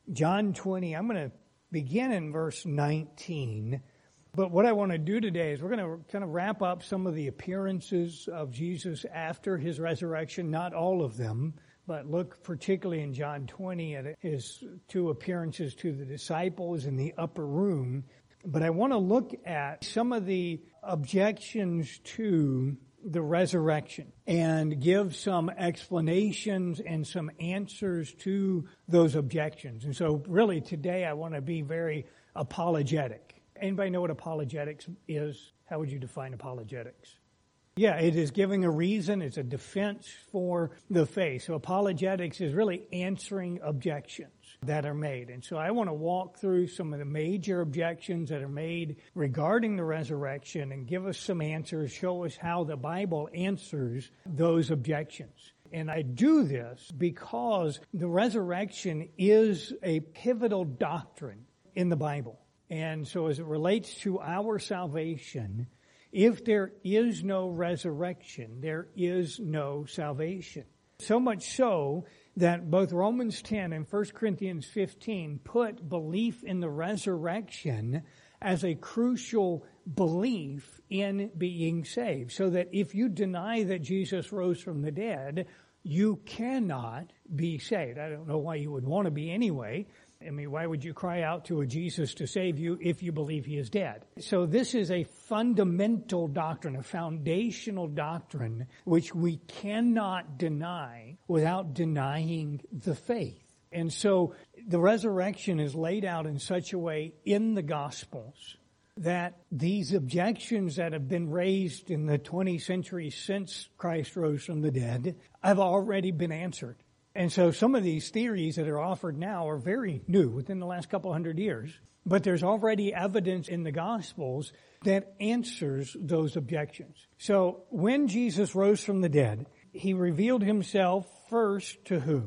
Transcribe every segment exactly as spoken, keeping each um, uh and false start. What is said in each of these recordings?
John twenty. I'm going to begin in verse nineteen. But what I want to do today is we're going to kind of wrap up some of the appearances of Jesus after his resurrection, not all of them, but look particularly in John twenty at his two appearances to the disciples in the upper room. But I want to look at some of the objections to the resurrection and give some explanations and some answers to those objections. And so really today I want to be very apologetic. Anybody know what apologetics is? How would you define apologetics? Yeah, it is giving a reason. It's a defense for the faith. So apologetics is really answering objections that are made. And so I want to walk through some of the major objections that are made regarding the resurrection and give us some answers, show us how the Bible answers those objections. And I do this because the resurrection is a pivotal doctrine in the Bible. And so as it relates to our salvation, if there is no resurrection, there is no salvation. So much so that both Romans ten and First Corinthians fifteen put belief in the resurrection as a crucial belief in being saved. So that if you deny that Jesus rose from the dead, you cannot be saved. I don't know why you would want to be anyway. I mean, why would you cry out to a Jesus to save you if you believe he is dead? So this is a fundamental doctrine, a foundational doctrine, which we cannot deny without denying the faith. And so the resurrection is laid out in such a way in the Gospels that these objections that have been raised in the twentieth century since Christ rose from the dead have already been answered. And so some of these theories that are offered now are very new within the last couple hundred years. But there's already evidence in the Gospels that answers those objections. So when Jesus rose from the dead, he revealed himself first to who?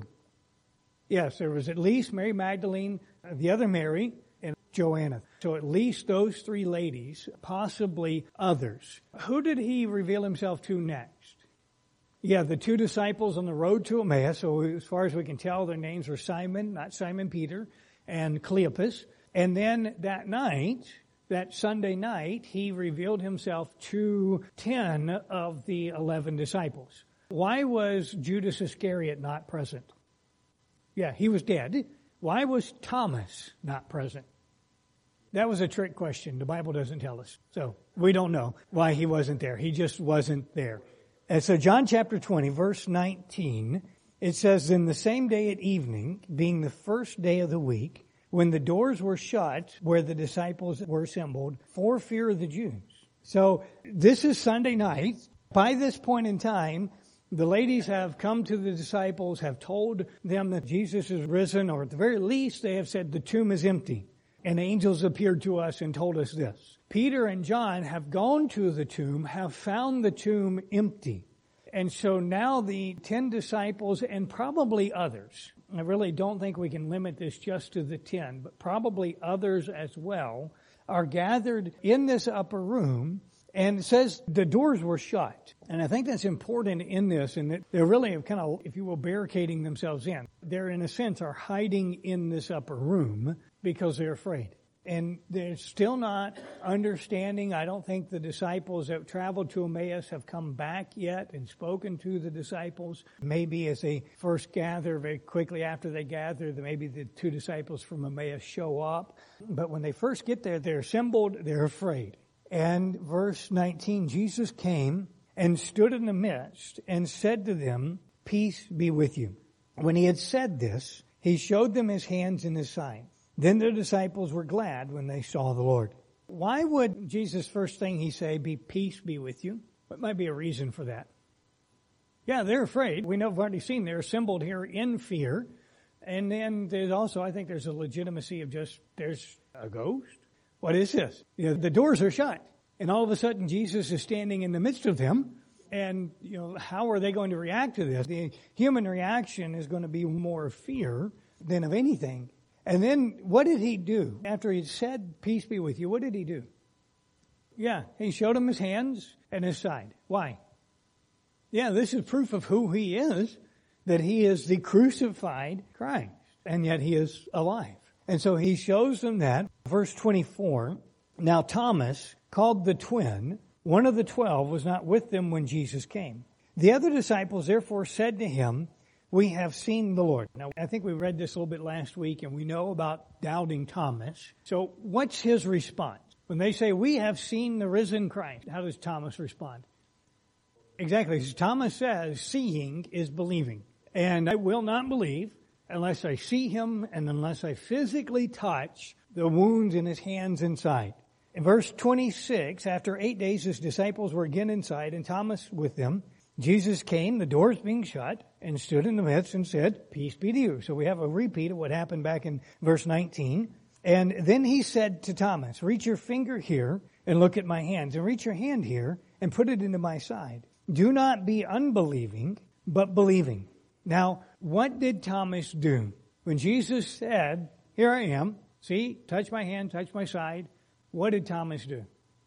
Yes, there was at least Mary Magdalene, the other Mary, and Joanna. So at least those three ladies, possibly others. Who did he reveal himself to next? Yeah, the two disciples on the road to Emmaus. So as far as we can tell, their names were Simon, not Simon Peter, and Cleopas. And then that night, that Sunday night, he revealed himself to ten of the eleven disciples. Why was Judas Iscariot not present? Yeah, he was dead. Why was Thomas not present? That was a trick question. The Bible doesn't tell us. So we don't know why he wasn't there. He just wasn't there. And so John chapter twenty, verse nineteen, it says, "In the same day at evening, being the first day of the week, when the doors were shut where the disciples were assembled for fear of the Jews." So this is Sunday night. By this point in time, the ladies have come to the disciples, have told them that Jesus is risen, or at the very least they have said the tomb is empty. And angels appeared to us and told us this. Peter and John have gone to the tomb, have found the tomb empty. And so now the ten disciples and probably others, I really don't think we can limit this just to the ten, but probably others as well, are gathered in this upper room. And it says the doors were shut. And I think that's important in this, in that they're really kind of, if you will, barricading themselves in. They're, in a sense, are hiding in this upper room because they're afraid. And they're still not understanding. I don't think the disciples that traveled to Emmaus have come back yet and spoken to the disciples. Maybe as they first gather, very quickly after they gather, maybe the two disciples from Emmaus show up. But when they first get there, they're assembled, they're afraid. And verse nineteen, Jesus came and stood in the midst and said to them, "Peace be with you." When he had said this, he showed them his hands and his side. Then the disciples were glad when they saw the Lord. Why would Jesus' first thing he say be, "Peace be with you"? What might be a reason for that? Yeah, they're afraid. We know, we've already seen they're assembled here in fear. And then there's also, I think there's a legitimacy of just, there's a ghost. What is this? You know, the doors are shut. And all of a sudden Jesus is standing in the midst of them. And, you know, how are they going to react to this? The human reaction is going to be more of fear than of anything. And then what did he do? After he said, "Peace be with you," what did he do? Yeah, he showed them his hands and his side. Why? Yeah, this is proof of who he is, that he is the crucified Christ. and yet he is alive. And so he shows them that. Verse twenty-four, now Thomas, called the twin, one of the twelve, was not with them when Jesus came. The other disciples therefore said to him, we have seen the Lord. Now, I think we read this a little bit last week, and we know about doubting Thomas. So what's his response? When they say, we have seen the risen Christ, how does Thomas respond? Exactly. Thomas says, seeing is believing. And I will not believe unless I see him and unless I physically touch the wounds in his hands and side. In verse twenty-six, after eight days, his disciples were again inside, and Thomas with them. Jesus came, the doors being shut, and stood in the midst and said, peace be to you. So we have a repeat of what happened back in verse nineteen. And then he said to Thomas, reach your finger here and look at my hands, and reach your hand here and put it into my side. Do not be unbelieving, but believing. Now, what did Thomas do? When Jesus said, here I am, see, touch my hand, touch my side, what did Thomas do?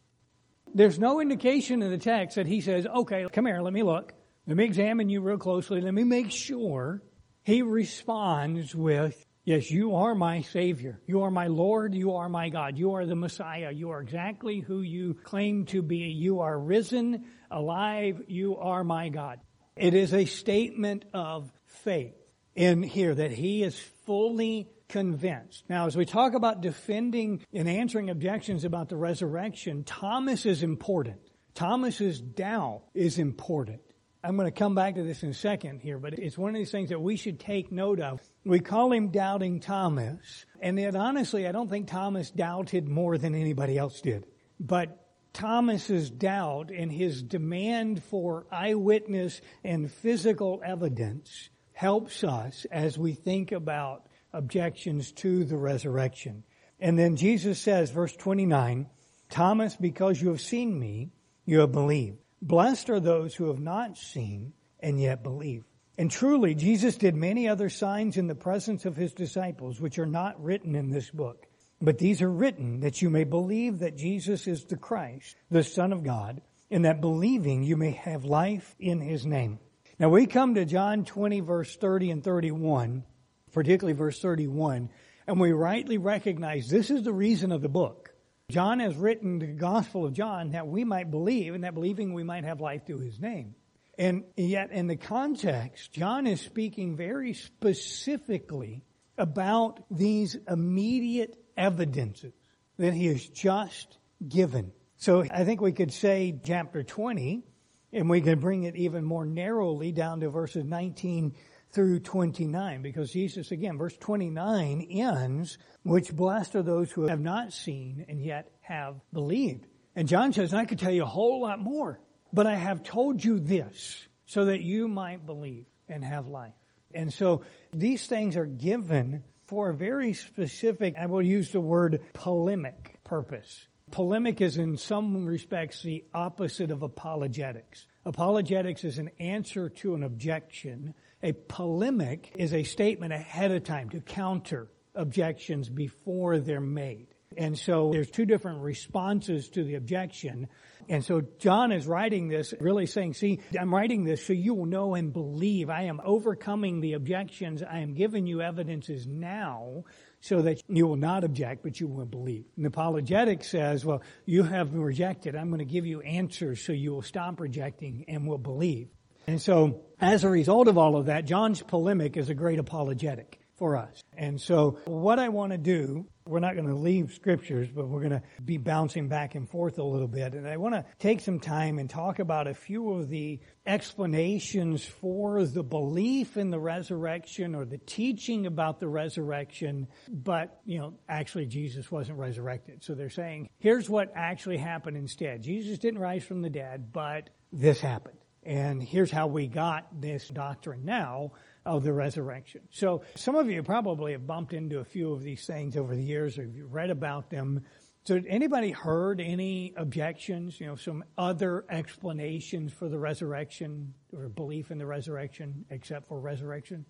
There's no indication in the text that he says, okay, come here, let me look. Let me examine you real closely. Let me make sure. He responds with, yes, you are my Savior. You are my Lord. You are my God. You are the Messiah. You are exactly who you claim to be. You are risen, alive. You are my God. It is a statement of faith in here that he is fully convinced. Now, as we talk about defending and answering objections about the resurrection, Thomas is important. Thomas's doubt is important. I'm going to come back to this in a second here, but it's one of these things that we should take note of. We call him Doubting Thomas, and yet honestly, I don't think Thomas doubted more than anybody else did. But Thomas's doubt and his demand for eyewitness and physical evidence helps us as we think about objections to the resurrection. And then Jesus says, verse twenty-nine, Thomas, because you have seen me, you have believed. Blessed are those who have not seen and yet believe. And truly, Jesus did many other signs in the presence of his disciples, which are not written in this book. But these are written that you may believe that Jesus is the Christ, the Son of God, and that believing you may have life in his name. Now we come to John twenty, verse thirty and thirty-one, particularly verse thirty-one, and we rightly recognize this is the reason of the book. John has written the Gospel of John that we might believe, and that believing we might have life through his name. And yet in the context, John is speaking very specifically about these immediate evidences that he has just given. So I think we could say chapter twenty, and we could bring it even more narrowly down to verses nineteen through twenty-nine, because Jesus, again, verse twenty-nine ends, which blessed are those who have not seen and yet have believed. And John says, I could tell you a whole lot more, but I have told you this so that you might believe and have life. And so these things are given for a very specific, I will use the word polemic purpose. Polemic is in some respects the opposite of apologetics. Apologetics is an answer to an objection. A polemic is a statement ahead of time to counter objections before they're made. And so there's two different responses to the objection. And so John is writing this, really saying, see, I'm writing this so you will know and believe. I am overcoming the objections. I am giving you evidences now so that you will not object, but you will believe. And apologetics says, well, you have rejected. I'm going to give you answers so you will stop rejecting and will believe. And so as a result of all of that, John's polemic is a great apologetic for us. And so what I want to do, we're not going to leave scriptures, but we're going to be bouncing back and forth a little bit. And I want to take some time and talk about a few of the explanations for the belief in the resurrection or the teaching about the resurrection, but, you know, actually Jesus wasn't resurrected. So they're saying, here's what actually happened instead. Jesus didn't rise from the dead, but this happened. And here's how we got this doctrine now of the resurrection. So some of you probably have bumped into a few of these things over the years, or you've read about them. So anybody heard any objections, you know, some other explanations for the resurrection or belief in the resurrection except for resurrection?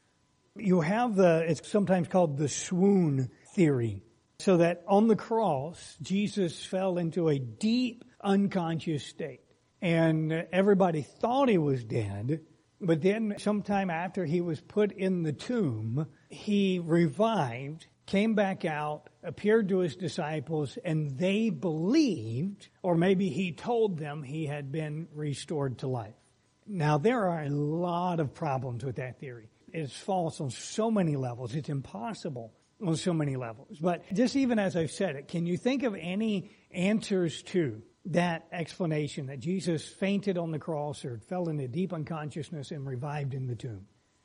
You have the, it's sometimes called the swoon theory. So that on the cross, Jesus fell into a deep unconscious state. And everybody thought he was dead, But then sometime after he was put in the tomb, he revived, came back out, appeared to his disciples, and they believed, or maybe he told them he had been restored to life. Now, there are a lot of problems with that theory. It's false on so many levels. It's impossible on so many levels. But just even as I've said it, can you think of any answers to that explanation that Jesus fainted on the cross or fell into deep unconsciousness and revived in the tomb?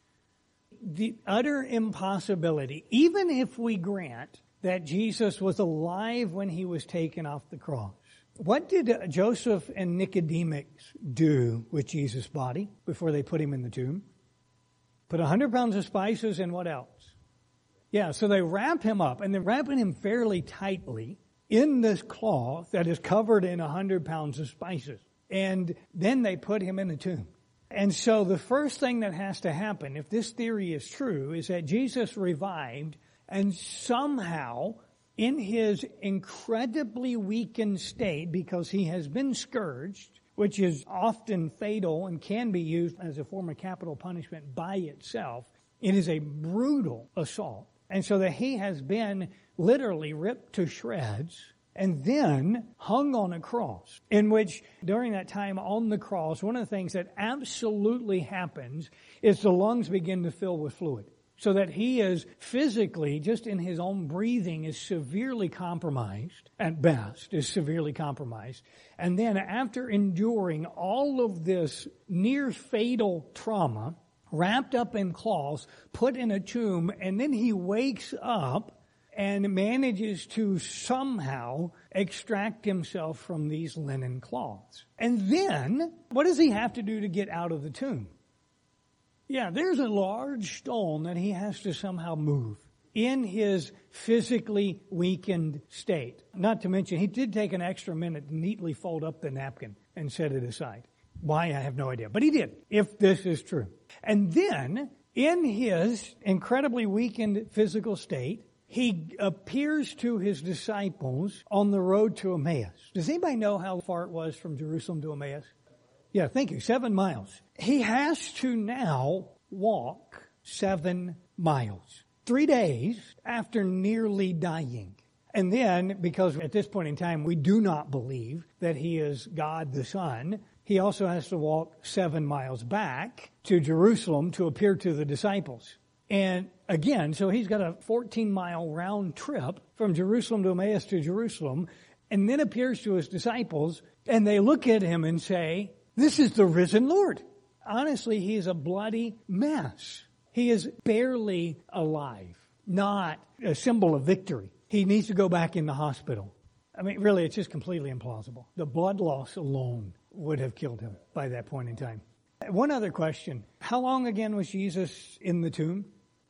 The utter impossibility, even if we grant that Jesus was alive when he was taken off the cross. What did Joseph and Nicodemus do with Jesus' body before they put him in the tomb? Put a hundred pounds of spices and what else? Yeah, so they wrap him up, and they're wrapping him fairly tightly in this cloth that is covered in a hundred pounds of spices. And then they put him in the tomb. And so the first thing that has to happen, if this theory is true, is that Jesus revived, and somehow in his incredibly weakened state, because he has been scourged, which is often fatal and can be used as a form of capital punishment by itself, it is a brutal assault. And so that he has been literally ripped to shreds and then hung on a cross, in which during that time on the cross, one of the things that absolutely happens is the lungs begin to fill with fluid. So that he is physically, just in his own breathing, is severely compromised, at best, is severely compromised. And then after enduring all of this near fatal trauma, wrapped up in cloths, put in a tomb, and then he wakes up and manages to somehow extract himself from these linen cloths. And then, what does he have to do to get out of the tomb? Yeah, there's a large stone that he has to somehow move in his physically weakened state. Not to mention, he did take an extra minute to neatly fold up the napkin and set it aside. Why, I have no idea. But he did, if this is true. And then, in his incredibly weakened physical state, he appears to his disciples on the road to Emmaus. Does anybody know how far it was from Jerusalem to Emmaus? Yeah, thank you. Seven miles. He has to now walk seven miles. Three days after nearly dying. And then, because at this point in time we do not believe that he is God the Son, he also has to walk seven miles back to Jerusalem to appear to the disciples. And again, so he's got a fourteen mile round trip from Jerusalem to Emmaus to Jerusalem, and then appears to his disciples, and they look at him and say, "This is the risen Lord." Honestly, he is a bloody mess. He is barely alive, not a symbol of victory. He needs to go back in the hospital. I mean, really, it's just completely implausible. The blood loss alone would have killed him by that point in time. One other question. How long again was Jesus in the tomb?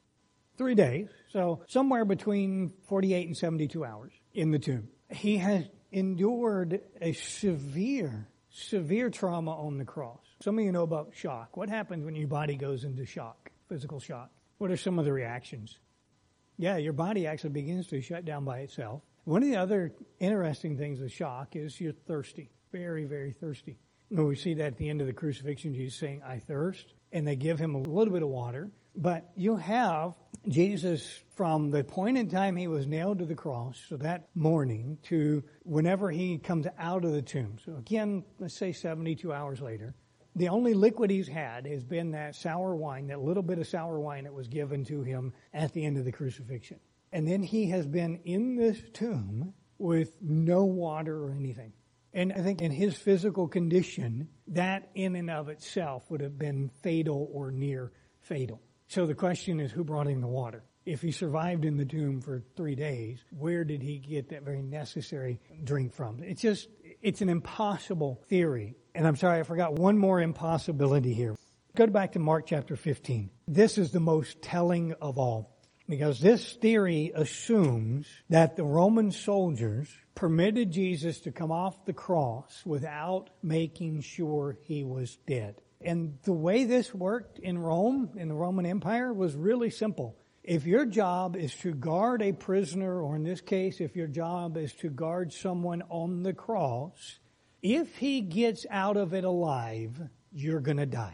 Three days. So somewhere between forty-eight and seventy-two hours in the tomb. He has endured a severe, severe trauma on the cross. Some of you know about shock. What happens when your body goes into shock, physical shock? What are some of the reactions? Yeah, your body actually begins to shut down by itself. One of the other interesting things with shock is you're thirsty. Very, very thirsty. And we see that at the end of the crucifixion, Jesus saying, "I thirst." And they give him a little bit of water. But you have Jesus from the point in time he was nailed to the cross, so that morning, to whenever he comes out of the tomb. So again, let's say seventy-two hours later. The only liquid he's had has been that sour wine, that little bit of sour wine that was given to him at the end of the crucifixion. And then he has been in this tomb with no water or anything. And I think in his physical condition, that in and of itself would have been fatal or near fatal. So the question is, who brought him the water? If he survived in the tomb for three days, where did he get that very necessary drink from? It's just, it's an impossible theory. And I'm sorry, I forgot one more impossibility here. Go back to Mark chapter fifteen. This is the most telling of all. Because this theory assumes that the Roman soldiers permitted Jesus to come off the cross without making sure he was dead. And the way this worked in Rome, in the Roman Empire, was really simple. If your job is to guard a prisoner, or in this case, if your job is to guard someone on the cross, if he gets out of it alive, you're going to die.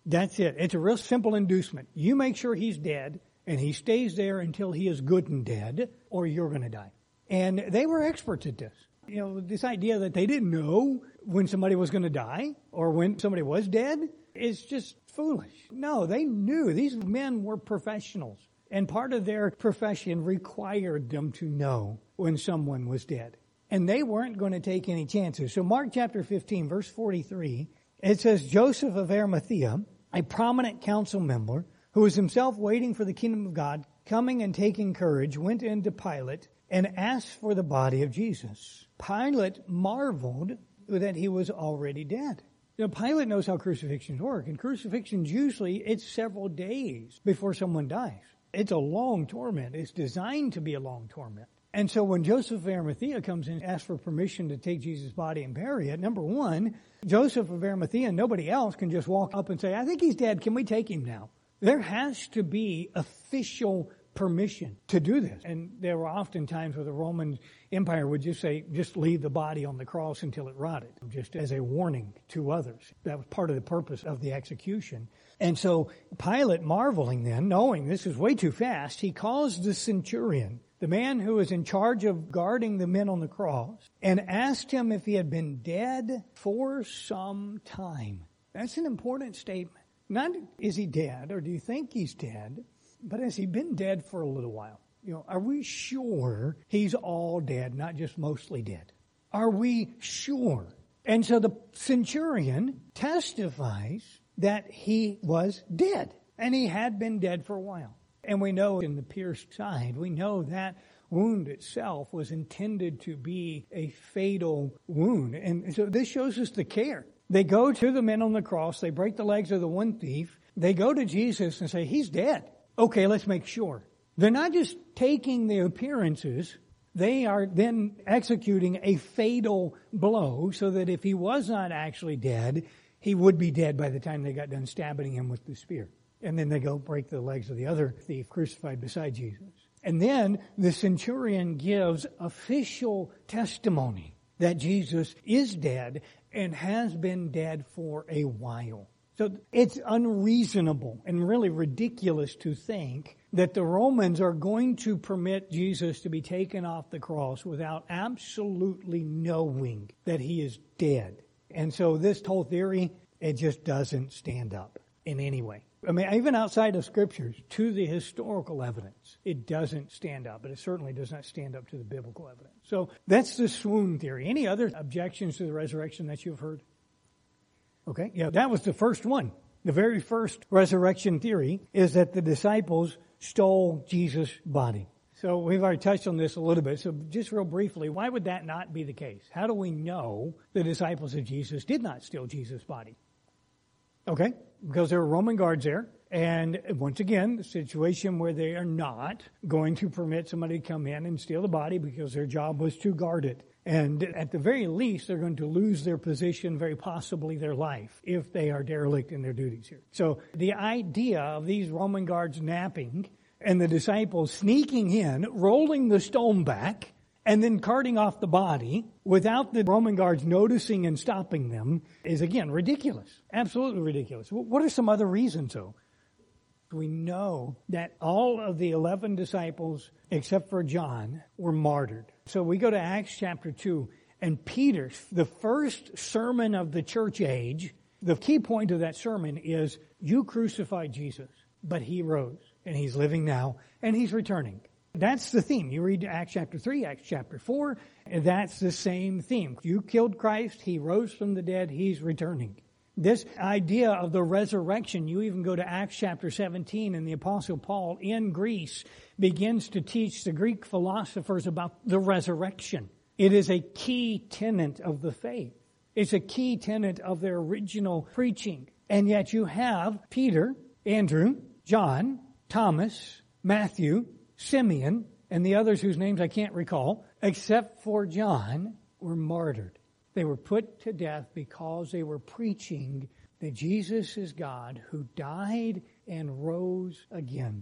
That's it. It's a real simple inducement. You make sure he's dead, and he stays there until he is good and dead, or you're going to die. And they were experts at this. You know, this idea that they didn't know when somebody was going to die or when somebody was dead is just foolish. No, they knew. These men were professionals. And part of their profession required them to know when someone was dead. And they weren't going to take any chances. So Mark chapter fifteen, verse forty-three, it says, Joseph of Arimathea, a prominent council member, who was himself waiting for the kingdom of God, coming and taking courage, went into Pilate and asked for the body of Jesus. Pilate marveled that he was already dead. You know, Pilate knows how crucifixions work, and crucifixions usually, it's several days before someone dies. It's a long torment. It's designed to be a long torment. And so when Joseph of Arimathea comes in and asks for permission to take Jesus' body and bury it, number one, Joseph of Arimathea and nobody else can just walk up and say, I think he's dead. Can we take him now? There has to be official permission to do this. And there were often times where the Roman Empire would just say, just leave the body on the cross until it rotted, just as a warning to others. That was part of the purpose of the execution. And so Pilate, marveling then, knowing this is way too fast, he calls the centurion, the man who was in charge of guarding the men on the cross, and asked him if he had been dead for some time. That's an important statement. Not is he dead, or do you think he's dead, but has he been dead for a little while? You know, are we sure he's all dead, not just mostly dead? Are we sure? And so the centurion testifies that he was dead, and he had been dead for a while. And we know in the pierced side, we know that wound itself was intended to be a fatal wound. And so this shows us the care. They go to the men on the cross, they break the legs of the one thief, they go to Jesus and say, he's dead. Okay, let's make sure. They're not just taking the appearances, they are then executing a fatal blow so that if he was not actually dead, he would be dead by the time they got done stabbing him with the spear. And then they go break the legs of the other thief crucified beside Jesus. And then the centurion gives official testimony that Jesus is dead and has been dead for a while. So it's unreasonable and really ridiculous to think that the Romans are going to permit Jesus to be taken off the cross without absolutely knowing that he is dead. And so this whole theory, it just doesn't stand up in any way. I mean, even outside of scriptures, to the historical evidence, it doesn't stand up. But it certainly does not stand up to the biblical evidence. So that's the swoon theory. Any other objections to the resurrection that you've heard? Okay, yeah, that was the first one. The very first resurrection theory is that the disciples stole Jesus' body. So we've already touched on this a little bit. So just real briefly, why would that not be the case? How do we know the disciples of Jesus did not steal Jesus' body? Okay, because there were Roman guards there. And once again, the situation where they are not going to permit somebody to come in and steal the body because their job was to guard it. And at the very least, they're going to lose their position, very possibly their life, if they are derelict in their duties here. So the idea of these Roman guards napping and the disciples sneaking in, rolling the stone back, and then carting off the body without the Roman guards noticing and stopping them is, again, ridiculous. Absolutely ridiculous. What are some other reasons, though? We know that all of the eleven disciples, except for John, were martyred. So we go to Acts chapter two, and Peter, the first sermon of the church age, the key point of that sermon is, you crucified Jesus, but he rose, and he's living now, and he's returning. That's the theme. You read Acts chapter three, Acts chapter four, and that's the same theme. You killed Christ, he rose from the dead, he's returning. This idea of the resurrection, you even go to Acts chapter seventeen, and the Apostle Paul in Greece begins to teach the Greek philosophers about the resurrection. It is a key tenet of the faith. It's a key tenet of their original preaching. And yet you have Peter, Andrew, John, Thomas, Matthew, Simeon, and the others whose names I can't recall, except for John, were martyred. They were put to death because they were preaching that Jesus is God who died and rose again.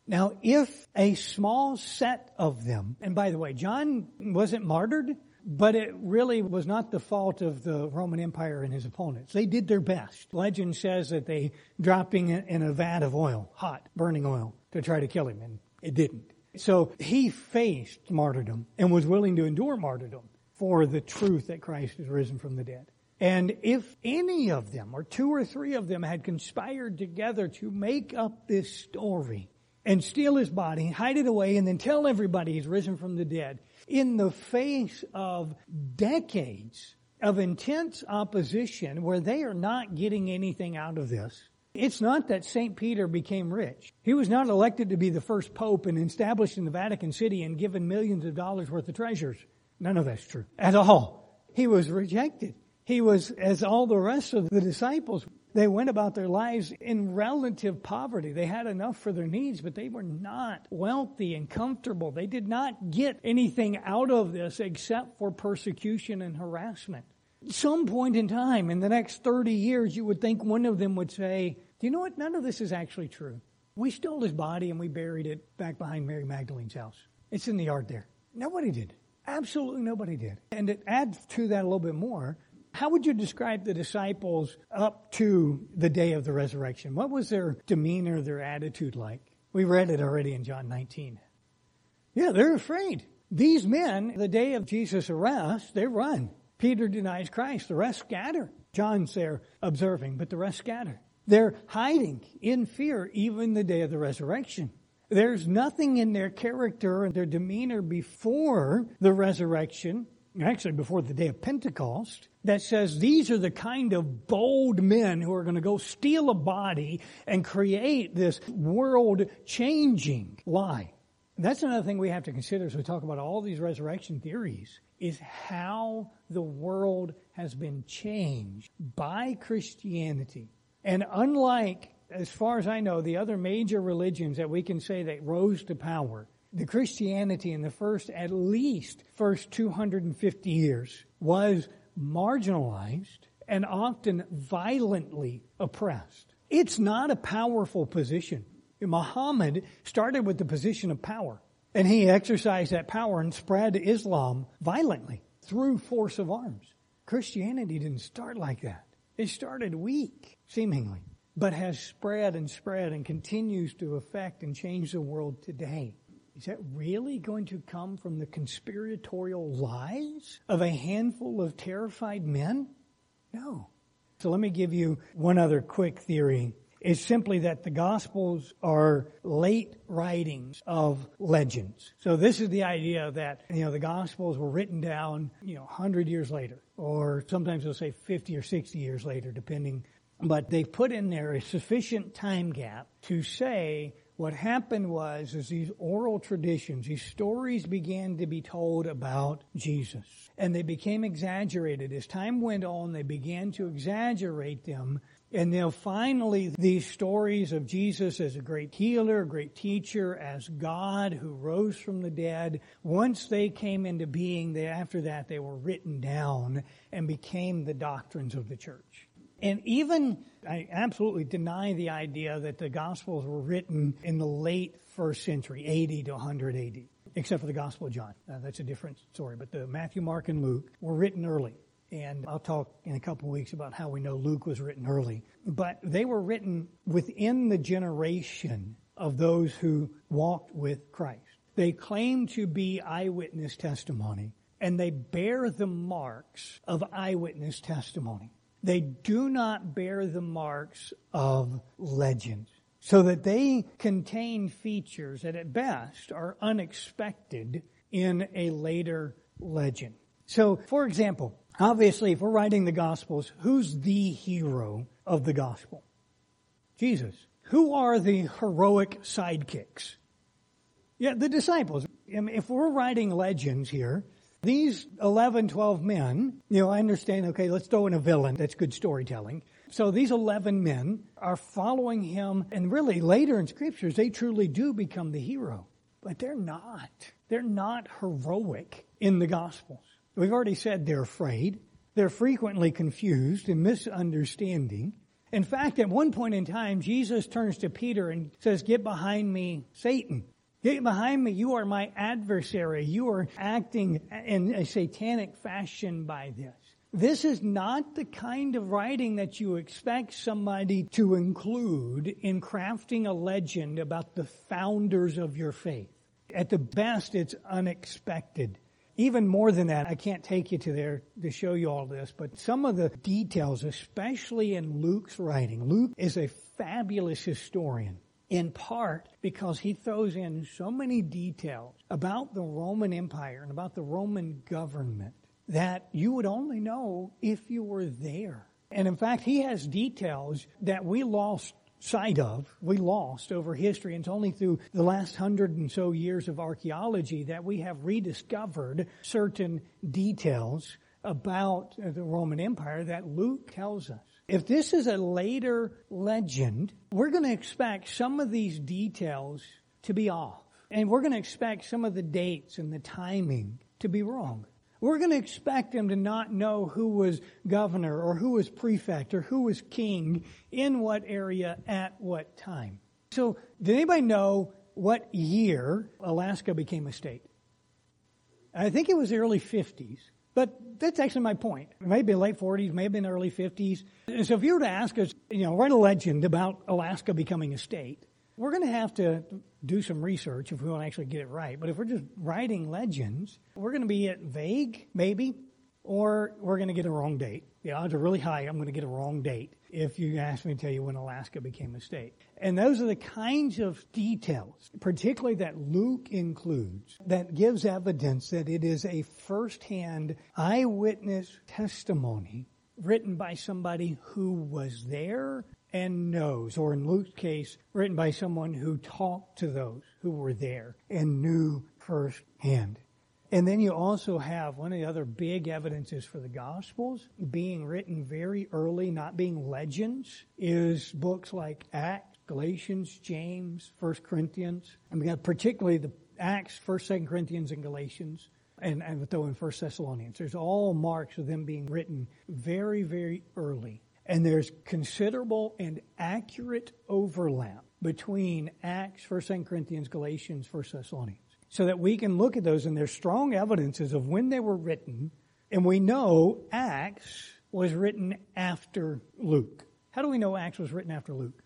Now, if a small set of them, and by the way, John wasn't martyred, but it really was not the fault of the Roman Empire and his opponents. They did their best. Legend says that they dropped him in a vat of oil, hot, burning oil, to try to kill him, and it didn't. So he faced martyrdom and was willing to endure martyrdom for the truth that Christ is risen from the dead. And if any of them, or two or three of them, had conspired together to make up this story and steal his body, hide it away, and then tell everybody he's risen from the dead, in the face of decades of intense opposition where they are not getting anything out of this. It's not that Saint Peter became rich. He was not elected to be the first pope and established in the Vatican City and given millions of dollars worth of treasures. None of that's true at all. He was rejected. He was, as all the rest of the disciples, they went about their lives in relative poverty. They had enough for their needs, but they were not wealthy and comfortable. They did not get anything out of this except for persecution and harassment. At some point in time, in the next thirty years, you would think one of them would say, do you know what? None of this is actually true. We stole his body and we buried it back behind Mary Magdalene's house. It's in the yard there. Nobody did. Absolutely nobody did. And to add to that a little bit more, how would you describe the disciples up to the day of the resurrection? What was their demeanor, their attitude like? We read it already in John nineteen. Yeah, they're afraid. These men, the day of Jesus' arrest, they run. Peter denies Christ. The rest scatter. John's there observing, but the rest scatter. They're hiding in fear even the day of the resurrection. There's nothing in their character and their demeanor before the resurrection, actually before the day of Pentecost, that says these are the kind of bold men who are going to go steal a body and create this world-changing lie. That's another thing we have to consider as we talk about all these resurrection theories, is how the world has been changed by Christianity. And unlike, as far as I know, the other major religions that we can say that rose to power, the Christianity in the first, at least first two hundred fifty years, was marginalized and often violently oppressed. It's not a powerful position. Muhammad started with the position of power, and he exercised that power and spread Islam violently through force of arms. Christianity didn't start like that. It started weak, seemingly, but has spread and spread and continues to affect and change the world today. Is that really going to come from the conspiratorial lies of a handful of terrified men? No. So let me give you one other quick theory. It's simply that the Gospels are late writings of legends. So this is the idea that, you know, the Gospels were written down, you know, one hundred years later, or sometimes they'll say fifty or sixty years later, depending. But they've put in there a sufficient time gap to say what happened was is these oral traditions, these stories began to be told about Jesus. And they became exaggerated. As time went on, they began to exaggerate them. And then finally, these stories of Jesus as a great healer, a great teacher, as God who rose from the dead, once they came into being, they, after that they were written down and became the doctrines of the church. And even, I absolutely deny the idea that the Gospels were written in the late first century, eighty to one hundred A D, except for the Gospel of John. Uh, that's a different story. But the Matthew, Mark, and Luke were written early. And I'll talk in a couple of weeks about how we know Luke was written early. But they were written within the generation of those who walked with Christ. They claim to be eyewitness testimony, and they bear the marks of eyewitness testimony. They do not bear the marks of legend, so that they contain features that at best are unexpected in a later legend. So, for example, obviously, if we're writing the Gospels, who's the hero of the Gospel? Jesus. Who are the heroic sidekicks? Yeah, the disciples. I mean, if we're writing legends here, these eleven, twelve men, you know, I understand, okay, let's throw in a villain. That's good storytelling. So these eleven men are following him, and really later in Scriptures, they truly do become the hero. But they're not. They're not heroic in the Gospels. We've already said they're afraid. They're frequently confused and misunderstanding. In fact, at one point in time, Jesus turns to Peter and says, "Get behind me, Satan. Get behind me. You are my adversary. You are acting in a satanic fashion by this." This is not the kind of writing that you expect somebody to include in crafting a legend about the founders of your faith. At the best, it's unexpected. Even more than that, I can't take you to there to show you all this, but some of the details, especially in Luke's writing. Luke is a fabulous historian, in part because he throws in so many details about the Roman Empire and about the Roman government that you would only know if you were there. And in fact, he has details that we lost sight of, we lost over history. And it's only through the last hundred and so years of archaeology that we have rediscovered certain details about the Roman Empire that Luke tells us. If this is a later legend, we're going to expect some of these details to be off. And we're going to expect some of the dates and the timing to be wrong. We're going to expect them to not know who was governor or who was prefect or who was king in what area at what time. So, did anybody know what year Alaska became a state? I think it was the early fifties. But that's actually my point. It may have been late forties, may have been early fifties. And so if you were to ask us, you know, write a legend about Alaska becoming a state, we're going to have to do some research if we want to actually get it right. But if we're just writing legends, we're going to be at vague, maybe, or we're going to get a wrong date. The odds are really high I'm going to get a wrong date if you ask me to tell you when Alaska became a state. And those are the kinds of details, particularly that Luke includes, that gives evidence that it is a firsthand eyewitness testimony written by somebody who was there and knows, or in Luke's case, written by someone who talked to those who were there and knew firsthand. And then you also have one of the other big evidences for the Gospels being written very early, not being legends, is books like Acts, Galatians, James, First Corinthians. And we got particularly the Acts, First, Second Corinthians, and Galatians, and, and throw in First Thessalonians. There's all marks of them being written very, very early. And there's considerable and accurate overlap between Acts, First, Second Corinthians, Galatians, First Thessalonians. So that we can look at those, and there's strong evidences of when they were written. And we know Acts was written after Luke. How do we know Acts was written after Luke?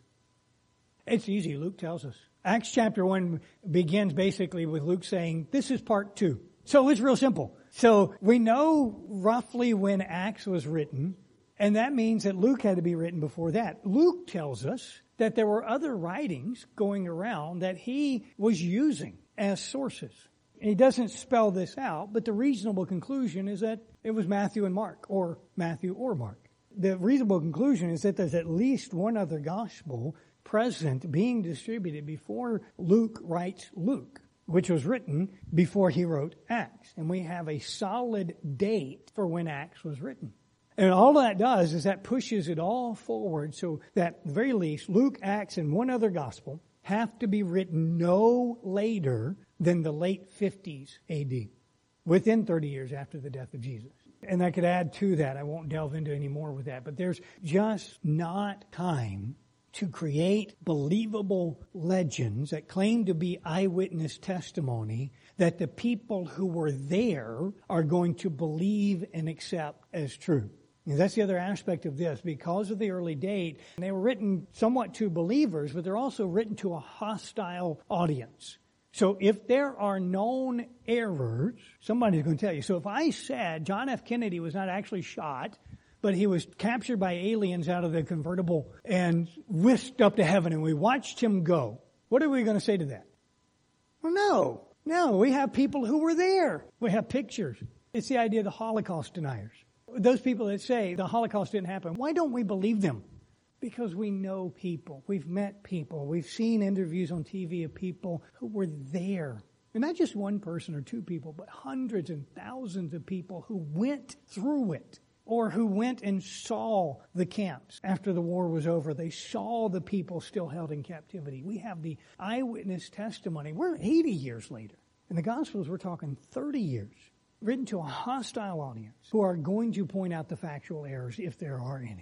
It's easy. Luke tells us. Acts chapter one begins basically with Luke saying, this is part two. So it's real simple. So we know roughly when Acts was written, and that means that Luke had to be written before that. Luke tells us that there were other writings going around that he was using as sources. And he doesn't spell this out, but the reasonable conclusion is that it was Matthew and Mark, or Matthew or Mark. The reasonable conclusion is that there's at least one other gospel present being distributed before Luke writes Luke, which was written before he wrote Acts. And we have a solid date for when Acts was written. And all that does is that pushes it all forward so that at the very least Luke, Acts, and one other gospel have to be written no later than the late fifties A D, within thirty years after the death of Jesus. And I could add to that, I won't delve into any more with that, but there's just not time to create believable legends that claim to be eyewitness testimony that the people who were there are going to believe and accept as true. And that's the other aspect of this. Because of the early date, they were written somewhat to believers, but they're also written to a hostile audience. So if there are known errors, somebody's going to tell you. So if I said John F. Kennedy was not actually shot, but he was captured by aliens out of the convertible and whisked up to heaven, and we watched him go, what are we going to say to that? Well, no. No, we have people who were there. We have pictures. It's the idea of the Holocaust deniers. Those people that say the Holocaust didn't happen, why don't we believe them? Because we know people. We've met people. We've seen interviews on T V of people who were there. And not just one person or two people, but hundreds and thousands of people who went through it, or who went and saw the camps after the war was over. They saw the people still held in captivity. We have the eyewitness testimony. We're eighty years later. In the Gospels, we're talking thirty years. Written to a hostile audience who are going to point out the factual errors if there are any.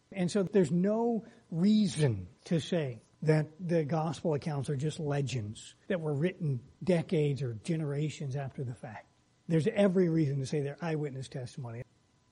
And so there's no reason to say that the gospel accounts are just legends that were written decades or generations after the fact. There's every reason to say they're eyewitness testimony.